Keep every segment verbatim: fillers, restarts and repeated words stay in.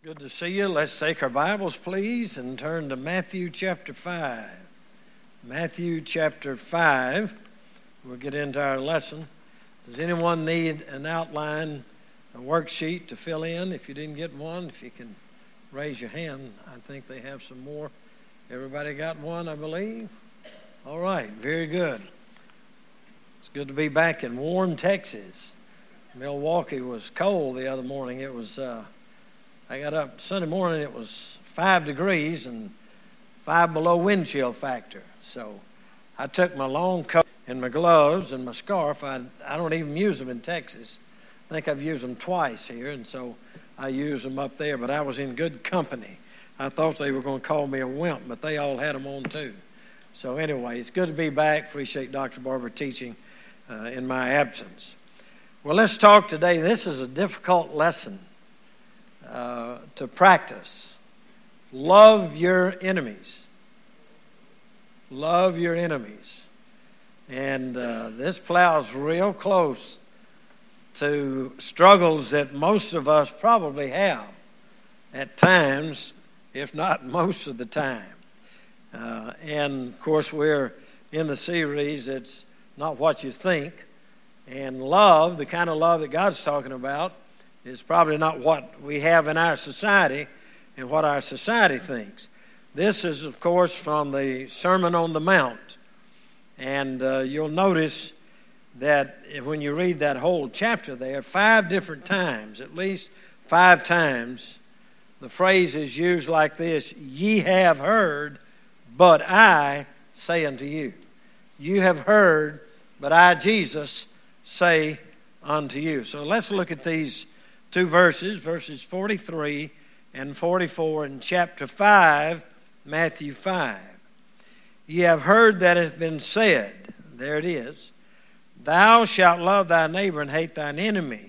Good to see you. Let's take our Bibles, please, and turn to Matthew chapter five. Matthew chapter five. We'll get into our lesson. Does anyone need an outline, a worksheet to fill in? If you didn't get one, if you can raise your hand. I think they have some more. Everybody got one, I believe? All right, very good. It's good to be back in warm Texas. Milwaukee was cold the other morning. It was... Uh, I got up Sunday morning, it was five degrees and five below wind chill factor. So I took my long coat and my gloves and my scarf. I, I don't even use them in Texas. I think I've used them twice here, and so I use them up there. But I was in good company. I thought they were going to call me a wimp, but they all had them on too. So anyway, it's good to be back. Appreciate Doctor Barber teaching uh, in my absence. Well, let's talk today. This is a difficult lesson. Uh, to practice. Love your enemies. Love your enemies. And uh, this plows real close to struggles that most of us probably have at times, if not most of the time. Uh, and, of course, we're in the series, It's Not What You Think. And love, the kind of love that God's talking about, is probably not what we have in our society and what our society thinks. This is, of course, from the Sermon on the Mount. And uh, you'll notice that when you read that whole chapter there, five different times, at least five times, the phrase is used like this: ye have heard, but I say unto you. You have heard, but I, Jesus, say unto you. So let's look at these two verses, verses forty-three and forty-four in chapter five, Matthew five. Ye have heard that it hath been said, there it is, thou shalt love thy neighbor and hate thine enemy.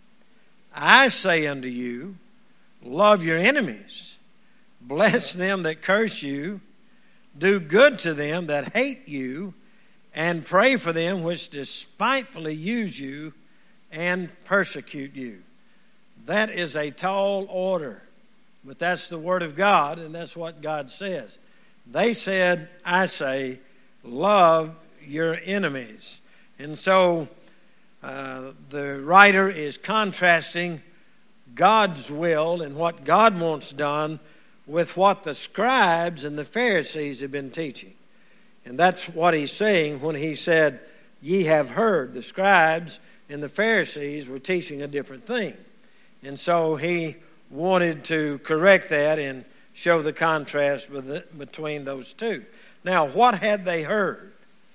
I say unto you, love your enemies, bless them that curse you, do good to them that hate you, and pray for them which despitefully use you and persecute you. That is a tall order, but that's the Word of God, and that's what God says. They said, I say, love your enemies. And so uh, the writer is contrasting God's will and what God wants done with what the scribes and the Pharisees have been teaching. And that's what he's saying when he said, ye have heard. The scribes and the Pharisees were teaching a different thing. And so he wanted to correct that and show the contrast with it, between those two. Now, what had they heard?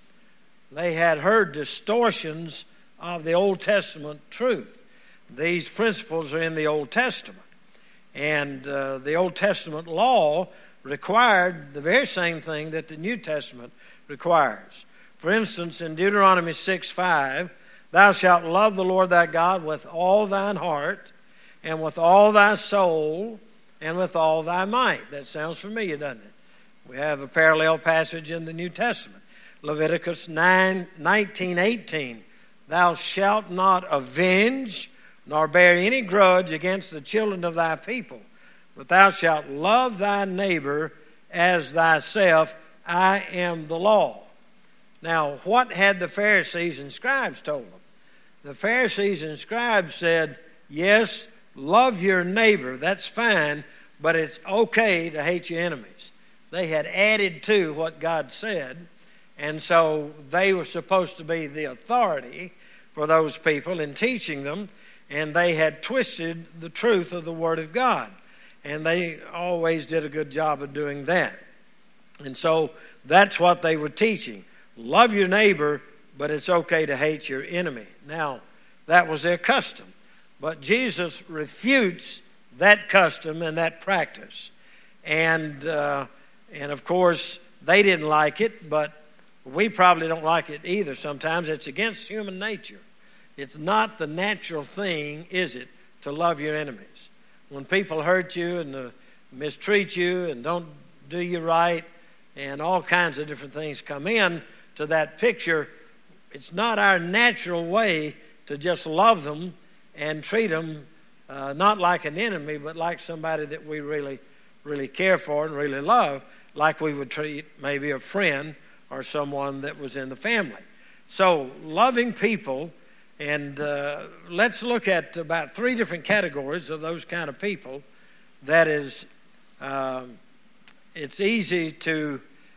They had heard distortions of the Old Testament truth. These principles are in the Old Testament. And uh, the Old Testament law required the very same thing that the New Testament requires. For instance, in Deuteronomy six five, thou shalt love the Lord thy God with all thine heart, and with all thy soul, and with all thy might. That sounds familiar, doesn't it? We have a parallel passage in the New Testament. Leviticus nine nineteen eighteen. Thou shalt not avenge, nor bear any grudge against the children of thy people, but thou shalt love thy neighbor as thyself. I am the law. Now, what had the Pharisees and scribes told them? The Pharisees and scribes said, yes, love your neighbor, that's fine, but it's okay to hate your enemies. They had added to what God said, and so they were supposed to be the authority for those people in teaching them, and they had twisted the truth of the Word of God. And they always did a good job of doing that. And so that's what they were teaching. Love your neighbor, but it's okay to hate your enemy. Now, that was their custom. But Jesus refutes that custom and that practice. And, uh, and of course, they didn't like it, but we probably don't like it either sometimes. It's against human nature. It's not the natural thing, is it, to love your enemies. When people hurt you and uh, mistreat you and don't do you right and all kinds of different things come in to that picture, it's not our natural way to just love them and treat them uh, not like an enemy, but like somebody that we really, really care for and really love, like we would treat maybe a friend or someone that was in the family. So loving people, and uh, let's look at about three different categories of those kind of people. That is, uh, it's easy to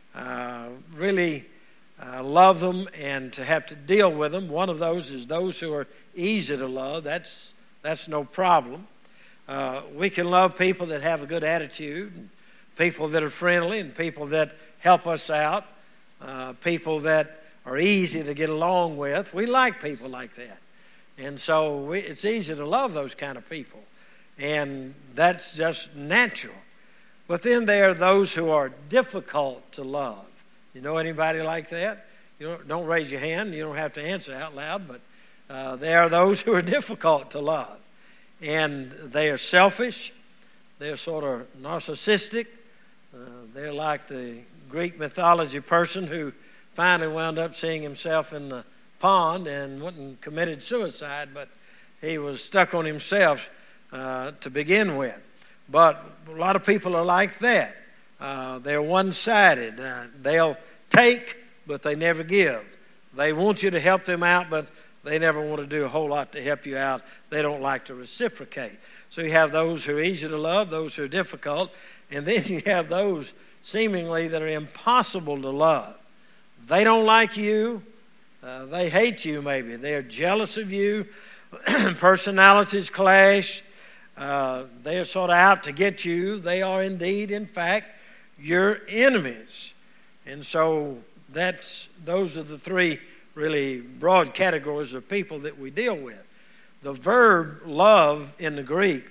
uh, really uh, love them and to have to deal with them. One of those is those who are easy to love. That's that's no problem. Uh, we can love people that have a good attitude, and people that are friendly, and people that help us out, uh, people that are easy to get along with. We like people like that. And so we, it's easy to love those kind of people. And that's just natural. But then there are those who are difficult to love. You know anybody like that? You don't, don't raise your hand. You don't have to answer out loud. But uh, there are those who are difficult to love. And they are selfish. They're sort of narcissistic. Uh, they're like the Greek mythology person who finally wound up seeing himself in the pond and went and committed suicide, but he was stuck on himself uh, to begin with. But a lot of people are like that. Uh, they're one-sided. Uh, they'll take, but they never give. They want you to help them out, but they never want to do a whole lot to help you out. They don't like to reciprocate. So you have those who are easy to love, those who are difficult, and then you have those seemingly that are impossible to love. They don't like you. Uh, they hate you maybe. They're jealous of you. Personalities clash. Uh, they are sort of out to get you. They are indeed, in fact, your enemies. And so that's those are the three really broad categories of people that we deal with. The verb love in the Greek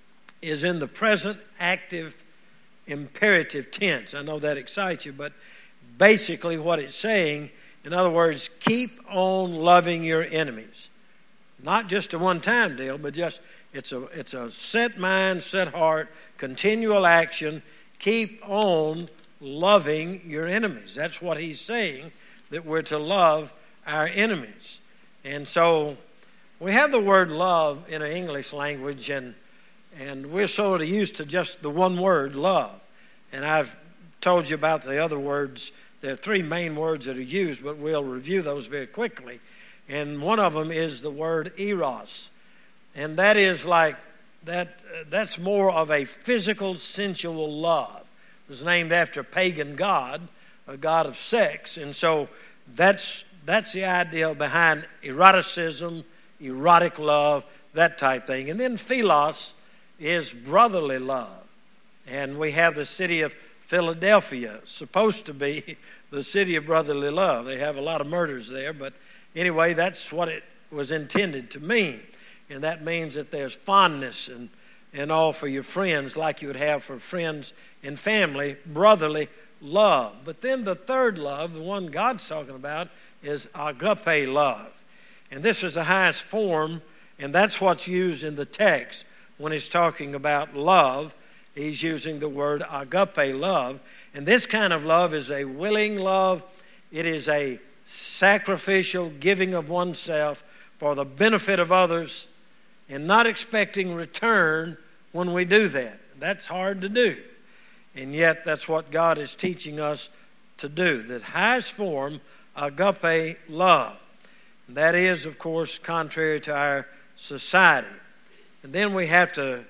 is in the present active imperative tense. I know that excites you, but basically what it's saying, in other words, keep on loving your enemies. Not just a one-time deal, but just it's a it's a set mind, set heart, continual action. Keep on loving your enemies. That's what he's saying, that we're to love our enemies. And so we have the word love in the English language, and and we're sort of used to just the one word, love. And I've told you about the other words. There are three main words that are used, but we'll review those very quickly. And one of them is the word eros. And that is like, that. that's more of a physical, sensual love. It was named after a pagan god, a god of sex. And so that's that's the idea behind eroticism, erotic love, that type thing. And then philos is brotherly love. And we have the city of Philadelphia, supposed to be the city of brotherly love. They have a lot of murders there, but anyway, that's what it was intended to mean. And that means that there's fondness and, and all for your friends, like you would have for friends and family, brotherly love. But then the third love, the one God's talking about, is agape love. And this is the highest form, and that's what's used in the text when he's talking about love. He's using the word agape love. And this kind of love is a willing love. It is a sacrificial giving of oneself for the benefit of others and not expecting return when we do that. That's hard to do. And yet that's what God is teaching us to do. The highest form, agape love. And that is, of course, contrary to our society. And then we have to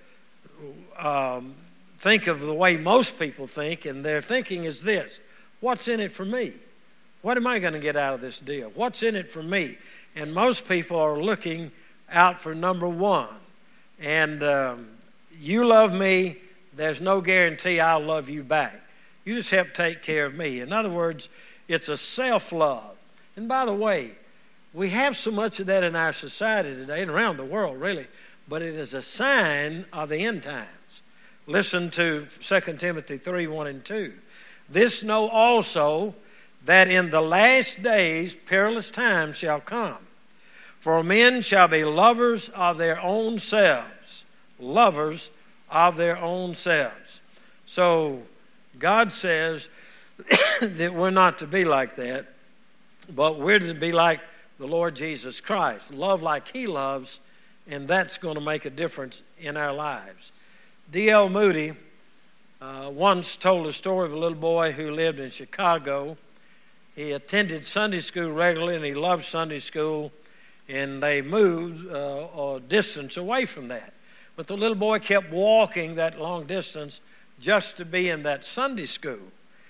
um, think of the way most people think, and their thinking is this: what's in it for me? What am I going to get out of this deal? What's in it for me? And most people are looking out for number one. And um, you love me, there's no guarantee I'll love you back. You just help take care of me. In other words, it's a self-love. And by the way, we have so much of that in our society today and around the world, really. But it is a sign of the end times. Listen to Second Timothy three, one and two. This know also, that in the last days perilous times shall come. For men shall be lovers of their own selves. Lovers of their own selves. So God says that we're not to be like that, but we're to be like the Lord Jesus Christ. Love like He loves and that's going to make a difference in our lives. D L Moody uh, once told a story of a little boy who lived in Chicago. He attended Sunday school regularly, and he loved Sunday school, and they moved uh, a distance away from that. But the little boy kept walking that long distance just to be in that Sunday school.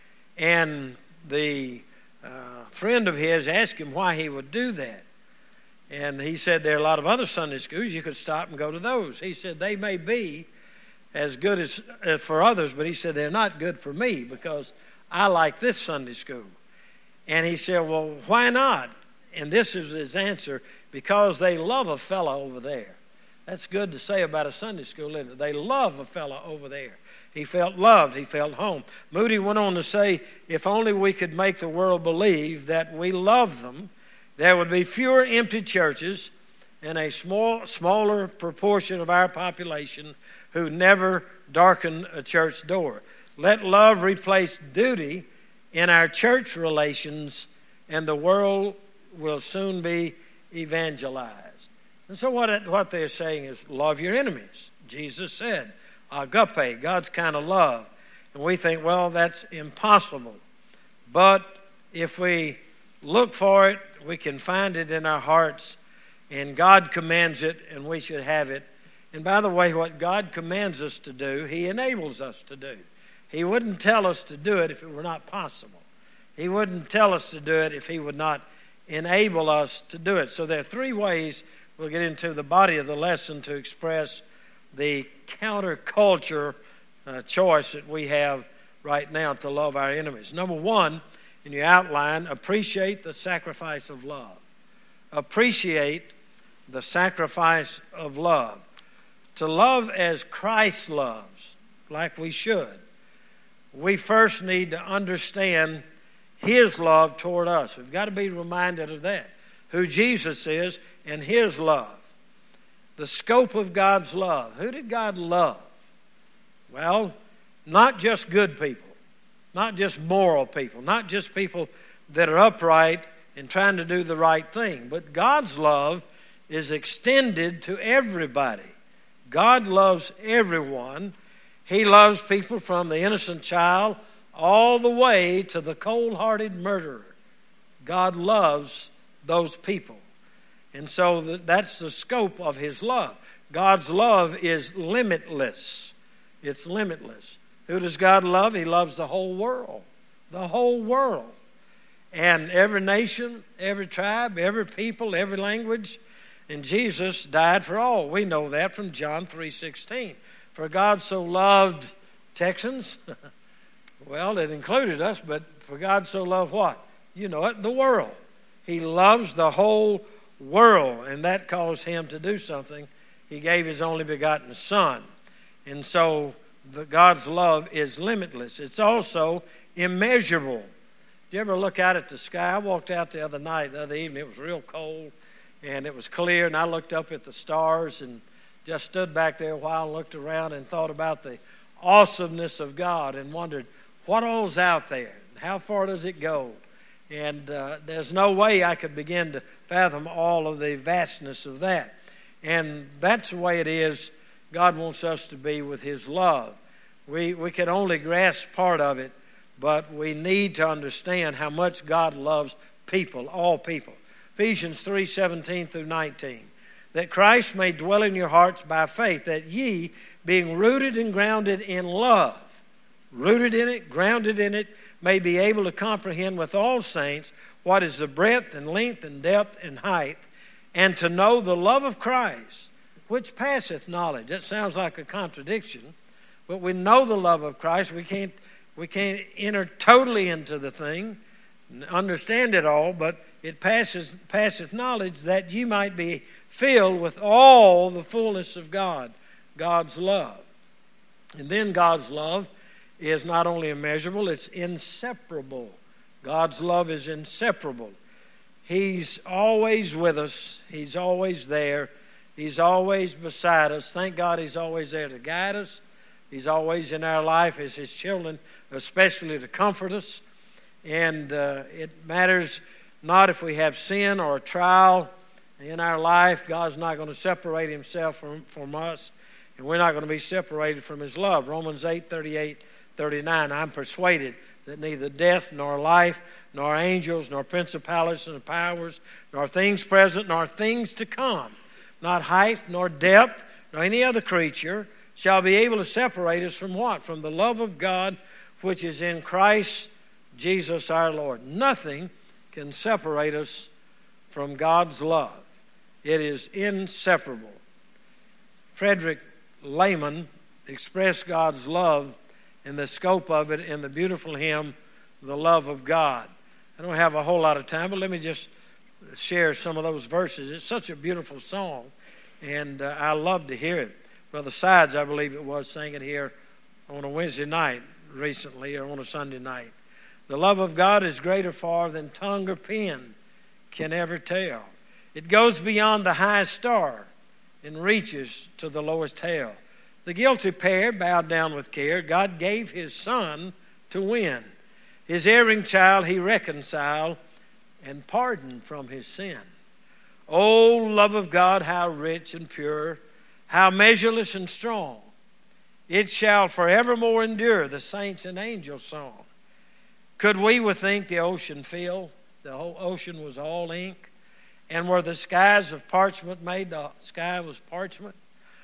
And the uh, friend of his asked him why he would do that. And he said there are a lot of other Sunday schools. You could stop and go to those. He said they may be as good as uh, for others, but he said they're not good for me because I like this Sunday school. And he said, well, why not? And this is his answer: because they love a fellow over there. That's good to say about a Sunday school, isn't it? They love a fellow over there. He felt loved. He felt home. Moody went on to say, if only we could make the world believe that we love them, there would be fewer empty churches and a small, smaller proportion of our population who never darken a church door. Let love replace duty in our church relations, and the world will soon be evangelized. And so what, what they're saying is love your enemies. Jesus said, agape, God's kind of love. And we think, well, that's impossible. But if we look for it, we can find it in our hearts, and God commands it, and we should have it. And by the way, what God commands us to do, He enables us to do. He wouldn't tell us to do it if it were not possible. He wouldn't tell us to do it if He would not enable us to do it. So there are three ways we'll get into the body of the lesson to express the counterculture uh, choice that we have right now to love our enemies. Number one, in your outline, appreciate the sacrifice of love. Appreciate the sacrifice of love. To love as Christ loves, like we should, we first need to understand His love toward us. We've got to be reminded of that, who Jesus is and His love. The scope of God's love. Who did God love? Well, not just good people, not just moral people, not just people that are upright and trying to do the right thing, but God's love is extended to everybody. God loves everyone. He loves people from the innocent child all the way to the cold-hearted murderer. God loves those people. And so that's the scope of His love. God's love is limitless. It's limitless. Who does God love? He loves the whole world. The whole world. And every nation, every tribe, every people, every language. And Jesus died for all. We know that from John three sixteen. For God so loved Texans. Well, it included us, but for God so loved what? You know it, the world. He loves the whole world, and that caused Him to do something. He gave His only begotten Son. And so the, God's love is limitless. It's also immeasurable. Do you ever look out at the sky? I walked out the other night, the other evening. It was real cold, and it was clear, and I looked up at the stars and just stood back there a while and looked around and thought about the awesomeness of God and wondered, what all's out there? How far does it go? And uh, there's no way I could begin to fathom all of the vastness of that. And that's the way it is God wants us to be with His love. We, we can only grasp part of it, but we need to understand how much God loves people, all people. Ephesians three seventeen through nineteen. That Christ may dwell in your hearts by faith, that ye, being rooted and grounded in love, rooted in it, grounded in it, may be able to comprehend with all saints what is the breadth and length and depth and height, and to know the love of Christ, which passeth knowledge. That sounds like a contradiction, but we know the love of Christ. We can't, we can't enter totally into the thing, understand it all, but it passes, passeth knowledge, that you might be filled with all the fullness of God, God's love. And then God's love is not only immeasurable, it's inseparable. God's love is inseparable. He's always with us. He's always there. He's always beside us. Thank God He's always there to guide us. He's always in our life as His children, especially to comfort us. And uh, it matters not if we have sin or a trial in our life, God's not going to separate himself from, from us, and we're not going to be separated from his love. Romans eight, thirty-eight, thirty-nine, I'm persuaded that neither death nor life, nor angels, nor principalities and powers, nor things present, nor things to come, not height, nor depth, nor any other creature, shall be able to separate us from what? From the love of God, which is in Christ Jesus our Lord. Nothing can separate us from God's love. It is inseparable. Frederick Lehman expressed God's love and the scope of it in the beautiful hymn, The Love of God. I don't have a whole lot of time, but let me just share some of those verses. It's such a beautiful song, and uh, I love to hear it. Brother Sides, I believe it was, sang it here on a Wednesday night recently, or on a Sunday night. The love of God is greater far than tongue or pen can ever tell. It goes beyond the highest star and reaches to the lowest hell. The guilty pair bowed down with care. God gave his son to win. His erring child he reconciled and pardoned from his sin. O love of God, how rich and pure, how measureless and strong. It shall forevermore endure, the saints and angels' song. Could we with ink the ocean fill? The whole ocean was all ink. And were the skies of parchment made, the sky was parchment.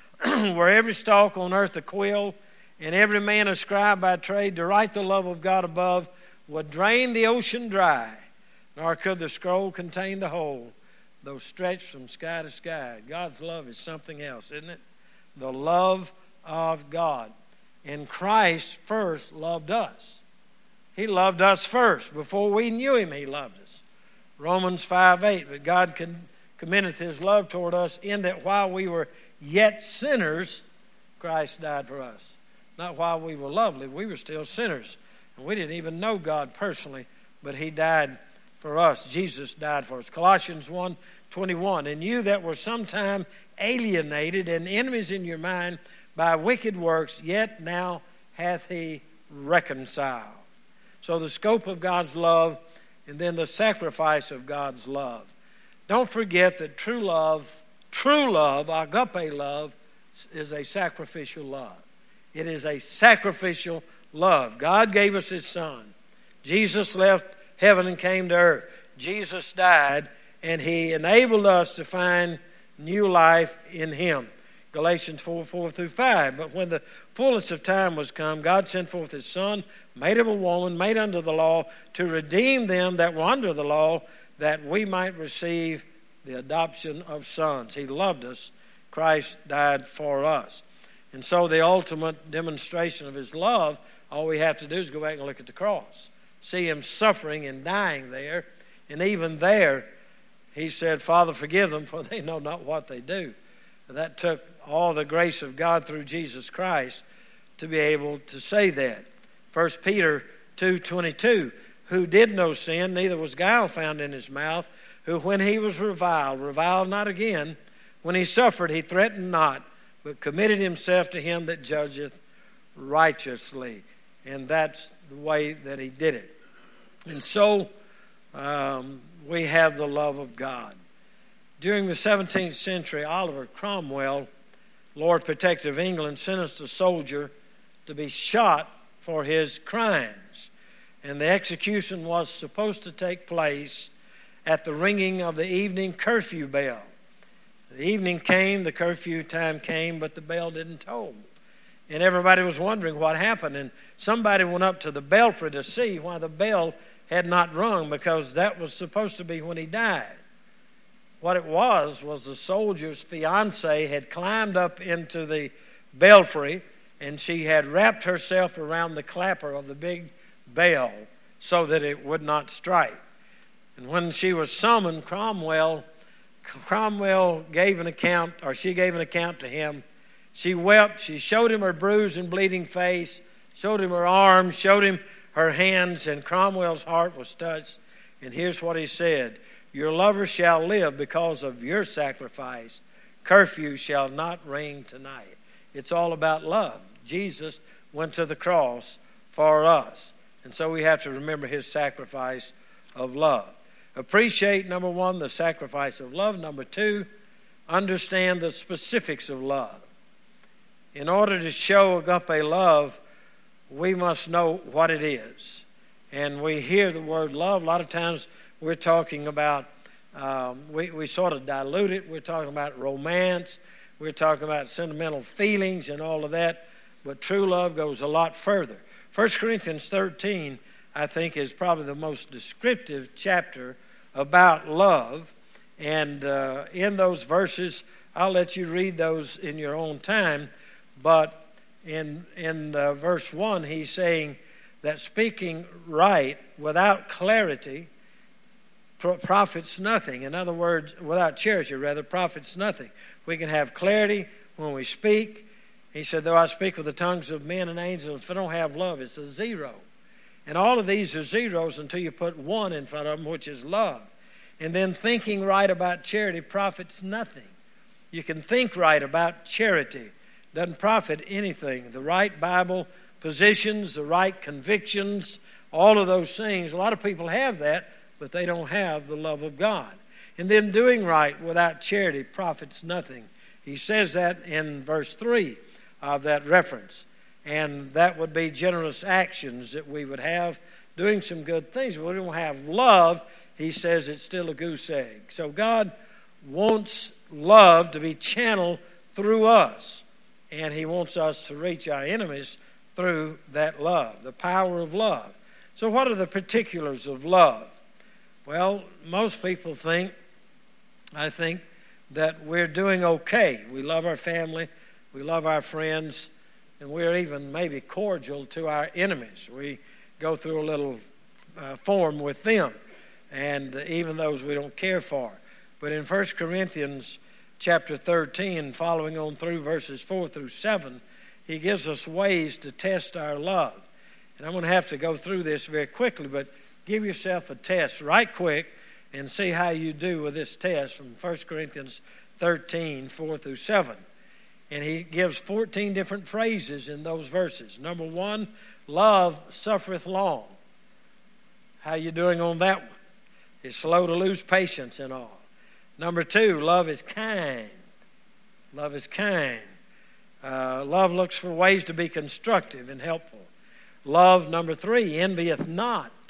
Were every stalk on earth a quill, and every man a scribe by trade, to write the love of God above would drain the ocean dry, nor could the scroll contain the whole, though stretched from sky to sky. God's love is something else, isn't it? The love of God. And Christ first loved us. He loved us first. Before we knew him, he loved us. Romans five eight, but God commendeth his love toward us in that while we were yet sinners, Christ died for us. Not while we were lovely, we were still sinners. And we didn't even know God personally, but he died for us. Jesus died for us. Colossians one twenty-one, and you that were sometime alienated and enemies in your mind by wicked works, yet now hath he reconciled. So the scope of God's love, and then the sacrifice of God's love. Don't forget that true love, true love, agape love, is a sacrificial love. It is a sacrificial love. God gave us his son. Jesus left heaven and came to earth. Jesus died, and he enabled us to find new life in him. Galatians four, four through five. But when the fullness of time was come, God sent forth his son, made of a woman, made under the law, to redeem them that were under the law, that we might receive the adoption of sons. He loved us. Christ died for us. And so the ultimate demonstration of his love, all we have to do is go back and look at the cross. See him suffering and dying there. And even there, he said, Father, forgive them, for they know not what they do. That took all the grace of God through Jesus Christ to be able to say that. First Peter two twenty-two, who did no sin, neither was guile found in his mouth, who when he was reviled, reviled not again. When he suffered, he threatened not, but committed himself to him that judgeth righteously. And that's the way that he did it. And so um, we have the love of God. During the seventeenth century, Oliver Cromwell, Lord Protector of England, sentenced a soldier to be shot for his crimes. And the execution was supposed to take place at the ringing of the evening curfew bell. The evening came, the curfew time came, but the bell didn't toll. And everybody was wondering what happened. And somebody went up to the belfry to see why the bell had not rung, because that was supposed to be when he died. What it was, was the soldier's fiancée had climbed up into the belfry, and she had wrapped herself around the clapper of the big bell so that it would not strike. And when she was summoned, Cromwell, Cromwell gave an account, or she gave an account to him. She wept. She showed him her bruised and bleeding face, showed him her arms, showed him her hands, and Cromwell's heart was touched. And here's what he said: your lover shall live because of your sacrifice. Curfew shall not ring tonight. It's all about love. Jesus went to the cross for us. And so we have to remember his sacrifice of love. Appreciate, number one, the sacrifice of love. Number two, understand the specifics of love. In order to show agape love, we must know what it is. And we hear the word love. A lot of times we're talking about, um, we, we sort of dilute it. We're talking about romance. We're talking about sentimental feelings and all of that. But true love goes a lot further. First Corinthians thirteen, I think, is probably the most descriptive chapter about love. And uh, in those verses, I'll let you read those in your own time. But in, in uh, verse one, he's saying that speaking right without clarity profits nothing. In other words, without charity, rather, profits nothing. We can have clarity when we speak. He said, though I speak with the tongues of men and angels, if I don't have love, it's a zero. And all of these are zeros until you put one in front of them, which is love. And then thinking right about charity profits nothing. You can think right about charity. Doesn't profit anything. The right Bible positions, the right convictions, all of those things. A lot of people have that, but they don't have the love of God. And then doing right without charity profits nothing. He says that in verse three of that reference. And that would be generous actions that we would have, doing some good things. But we don't have love, he says it's still a goose egg. So God wants love to be channeled through us. And he wants us to reach our enemies through that love, the power of love. So what are the particulars of love? Well, most people think, I think, that we're doing okay. We love our family, we love our friends, and we're even maybe cordial to our enemies. We go through a little uh, form with them, and even those we don't care for. But in First Corinthians chapter thirteen, following on through verses four through seven, he gives us ways to test our love. And I'm going to have to go through this very quickly, but give yourself a test right quick and see how you do with this test from First Corinthians thirteen, four through seven. And he gives fourteen different phrases in those verses. Number one, love suffereth long. How you doing on that one? It's slow to lose patience and all. Number two, love is kind. Love is kind. Uh, love looks for ways to be constructive and helpful. Love, number three, envieth not.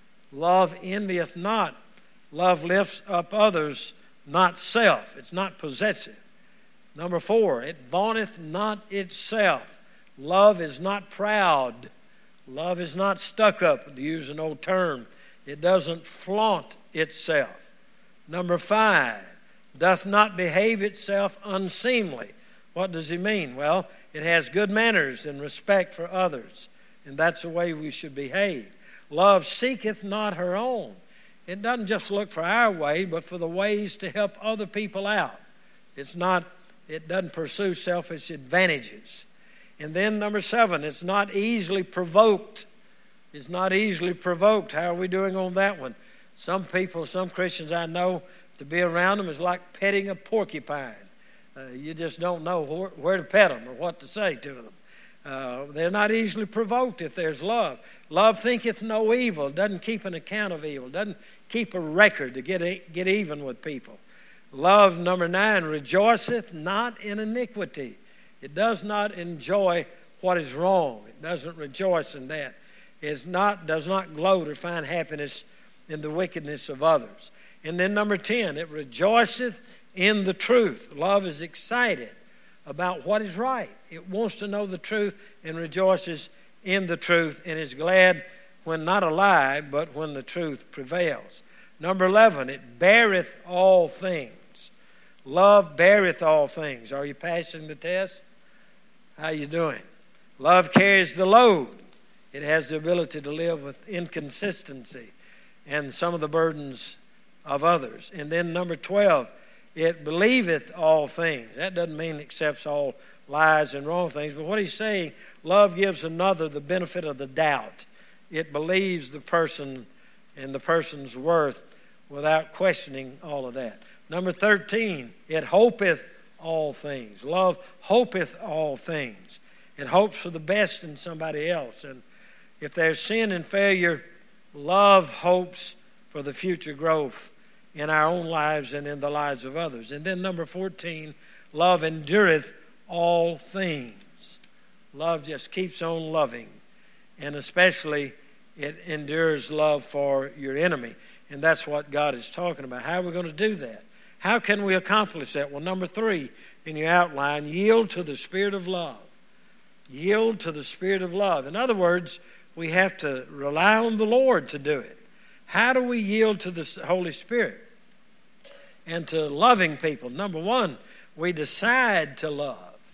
Love envieth not. Love lifts up others, not self. It's not possessive. Number four, it vaunteth not itself. Love is not proud. Love is not stuck up, to use an old term. It doesn't flaunt itself. Number five, doth not behave itself unseemly. What does he mean? Well, it has good manners and respect for others, and that's the way we should behave. Love seeketh not her own. It doesn't just look for our way, but for the ways to help other people out. It's not, it doesn't pursue selfish advantages. And then number seven, it's not easily provoked. It's not easily provoked. How are we doing on that one? Some people, some Christians I know, to be around them is like petting a porcupine. Uh, you just don't know where, where to pet them or what to say to them. Uh, they're not easily provoked if there's love. Love thinketh no evil, doesn't keep an account of evil, doesn't keep a record to get, a, get even with people. Love, number nine, rejoiceth not in iniquity. It does not enjoy what is wrong. It doesn't rejoice in that. It not, does not gloat or find happiness in the wickedness of others. And then number ten, it rejoiceth in the truth. Love is excited about what is right. It wants to know the truth and rejoices in the truth and is glad when not a lie, but when the truth prevails. Number eleven, it beareth all things. Love beareth all things. Are you passing the test? How you doing? Love carries the load. It has the ability to live with inconsistency and some of the burdens of others. And then number twelve, it believeth all things. That doesn't mean it accepts all lies and wrong things, but what he's saying, love gives another the benefit of the doubt. It believes the person and the person's worth without questioning all of that. Number thirteen, it hopeth all things. Love hopeth all things. It hopes for the best in somebody else. And if there's sin and failure, love hopes for the future growth in our own lives and in the lives of others. And then number fourteen, love endureth all things. Love just keeps on loving. And especially it endures love for your enemy. And that's what God is talking about. How are we going to do that? How can we accomplish that? Well, number three in your outline, yield to the Spirit of love. Yield to the Spirit of love. In other words, we have to rely on the Lord to do it. How do we yield to the Holy Spirit and to loving people? Number one, we decide to love.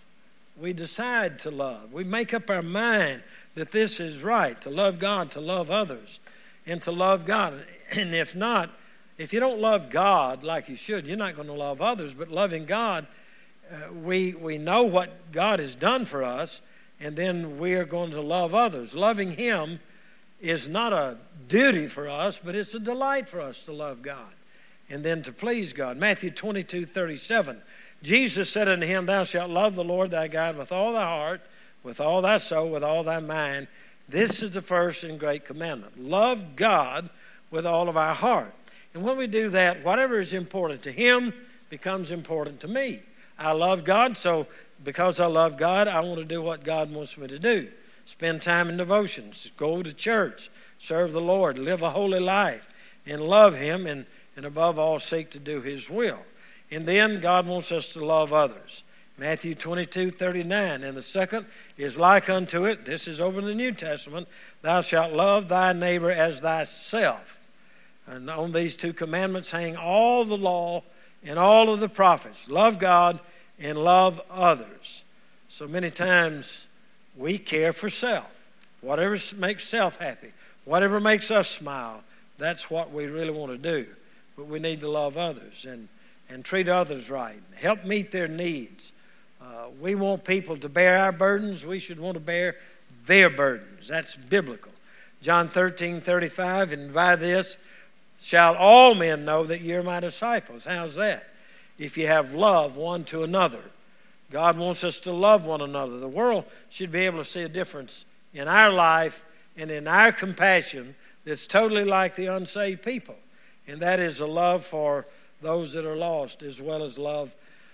We decide to love. We make up our mind that this is right, to love God, to love others, and to love God. And if not, if you don't love God like you should, you're not going to love others. But loving God, uh, we we know what God has done for us, and then we are going to love others. Loving Him is not a duty for us, but it's a delight for us to love God and then to please God. Matthew twenty-two thirty-seven. Jesus said unto him, Thou shalt love the Lord thy God with all thy heart, with all thy soul, with all thy mind. This is the first and great commandment. Love God with all of our heart. And when we do that, whatever is important to Him becomes important to me. I love God, so because I love God, I want to do what God wants me to do. Spend time in devotions, go to church, serve the Lord, live a holy life, and love Him, and, and above all, seek to do His will. And then God wants us to love others. Matthew twenty-two thirty-nine. And the second is like unto it. This is over in the New Testament. Thou shalt love thy neighbor as thyself. And on these two commandments hang all the law and all of the prophets. Love God and love others. So many times we care for self. Whatever makes self happy, whatever makes us smile, that's what we really want to do. But we need to love others and, and treat others right. Help meet their needs. Uh, we want people to bear our burdens. We should want to bear their burdens. That's biblical. John thirteen thirty-five, and by this shall all men know that you're my disciples. How's that? If you have love one to another. God wants us to love one another. The world should be able to see a difference in our life and in our compassion that's totally like the unsaved people. And that is a love for those that are lost as well as love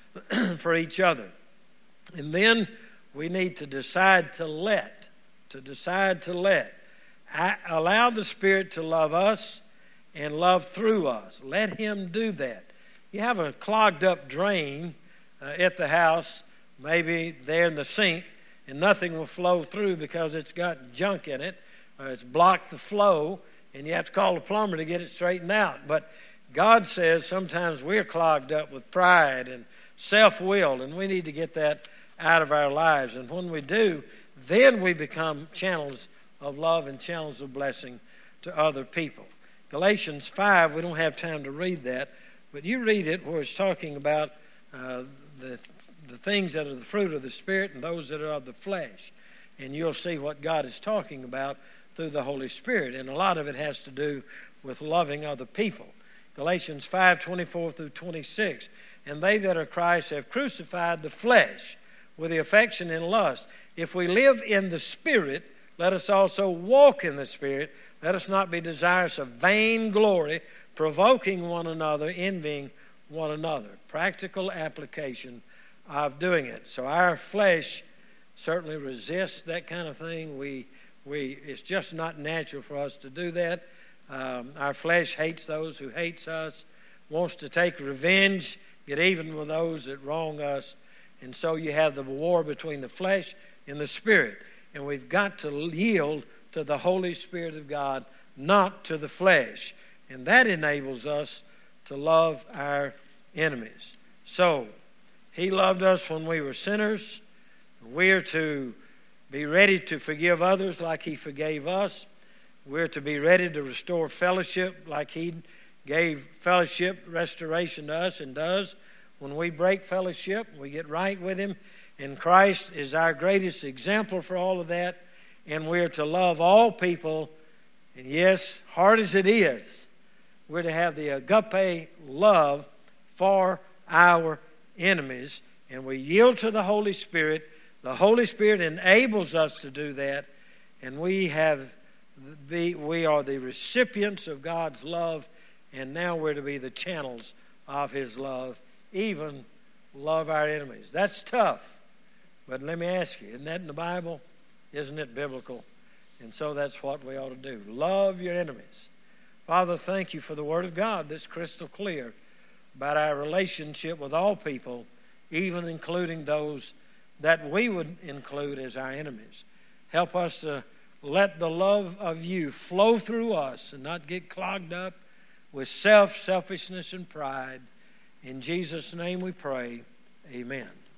for each other. And then we need to decide to let, to decide to let. I, allow the Spirit to love us and love through us. Let Him do that. You have a clogged up drain uh, at the house, maybe there in the sink, and nothing will flow through because it's got junk in it, or it's blocked the flow, and you have to call a plumber to get it straightened out. But God says sometimes we're clogged up with pride and self-will, and we need to get that out of our lives. And when we do, then we become channels of love and channels of blessing to other people. Galatians five, we don't have time to read that, but you read it where it's talking about uh, the, the things that are the fruit of the Spirit and those that are of the flesh. And you'll see what God is talking about through the Holy Spirit. And a lot of it has to do with loving other people. Galatians five twenty-four through twenty-six. And they that are Christ have crucified the flesh with the affection and lust. If we live in the Spirit, let us also walk in the Spirit. Let us not be desirous of vain glory, provoking one another, envying one another. Practical application of doing it. So our flesh certainly resists that kind of thing. We, we, it's just not natural for us to do that. Um, our flesh hates those who hates us, wants to take revenge, get even with those that wrong us. And so you have the war between the flesh and the Spirit. And we've got to yield to the Holy Spirit of God, not to the flesh. And that enables us to love our enemies. So, He loved us when we were sinners. We're to be ready to forgive others like He forgave us. We're to be ready to restore fellowship like He gave fellowship restoration to us and does. When we break fellowship, we get right with Him. And Christ is our greatest example for all of that. And we're to love all people. And yes, hard as it is, we're to have the agape love for our enemies. And we yield to the Holy Spirit. The Holy Spirit enables us to do that. And we have be, we are the recipients of God's love, and now we're to be the channels of His love, even love our enemies. That's tough, but let me ask you, isn't that in the Bible? Isn't it biblical? And so that's what we ought to do. Love your enemies. Father, thank you for the Word of God that's crystal clear about our relationship with all people, even including those that we would include as our enemies. Help us to let the love of you flow through us and not get clogged up with self, selfishness, and pride. In Jesus' name we pray, amen.